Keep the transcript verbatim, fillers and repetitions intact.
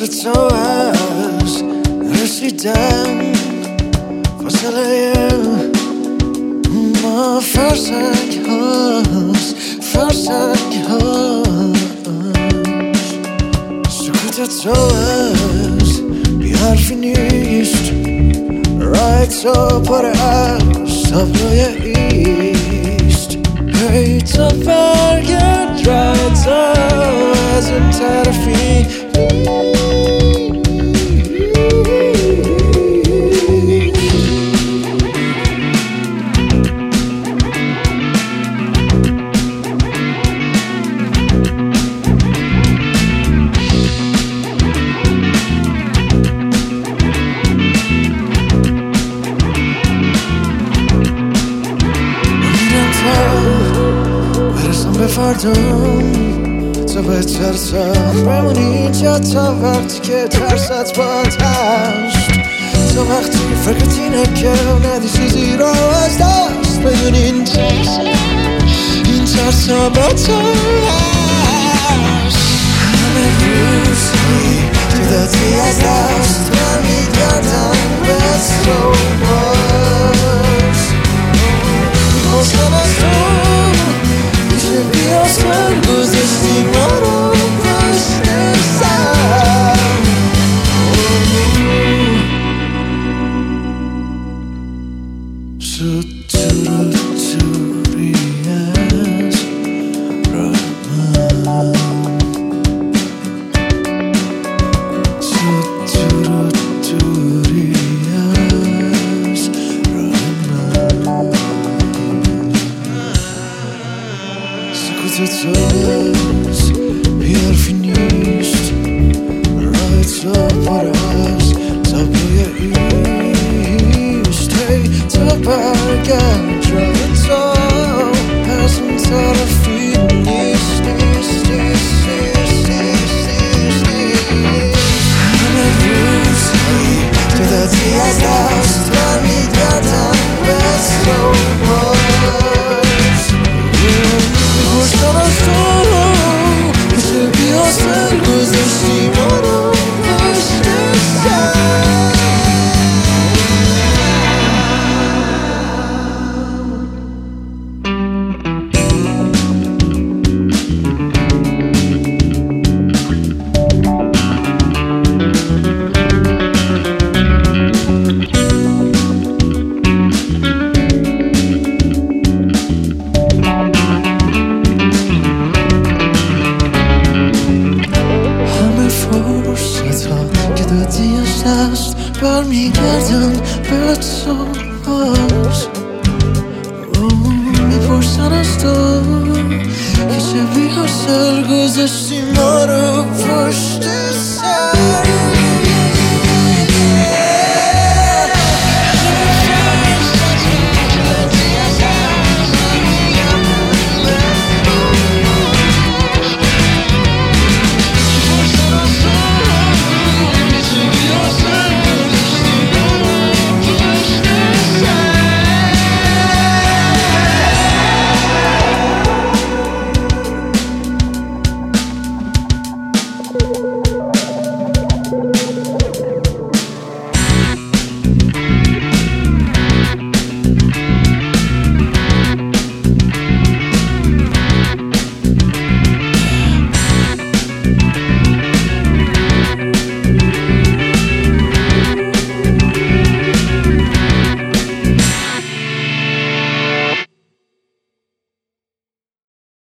واسه تو از رسیدم فاصله ما فرسنگ هاست فرسنگ هاست سکوت تو از بی حرفی نیست رای تو پر از تابلوی ایست هی تو برگرد رای تو از اون طرفی برسم به فردام تو بهتر تا بمونی اینجا تا وقتی که ترست باد هست تو وقتی فکرت اینه که ندی چیزی رو از دست بدون این ترس این ترس ها با تو هست همه روزی تو دادی از دست من میگردم به تو باز میخواستم از تو میشه بیا سر گذاشتی ما رو پشت سر تو تو توری از راه من تو تو توری از راه من سکوت تو از بی حرفی نیست راه تو پر از تابلوی ایست هی تو برگرد راه تو از اون طرفی نیست نیست نیست نیست نیست نیست نیست همه روزهایی تو دادی از دست من میگردم به تو باز میخواستم از تو میشه بیا سر گذاشتی ما رو پشت سر که دادی از دست برمیگردن به تو باز میپرسن از تو که چه بی حاصل گذاشتی ما رو پشت سر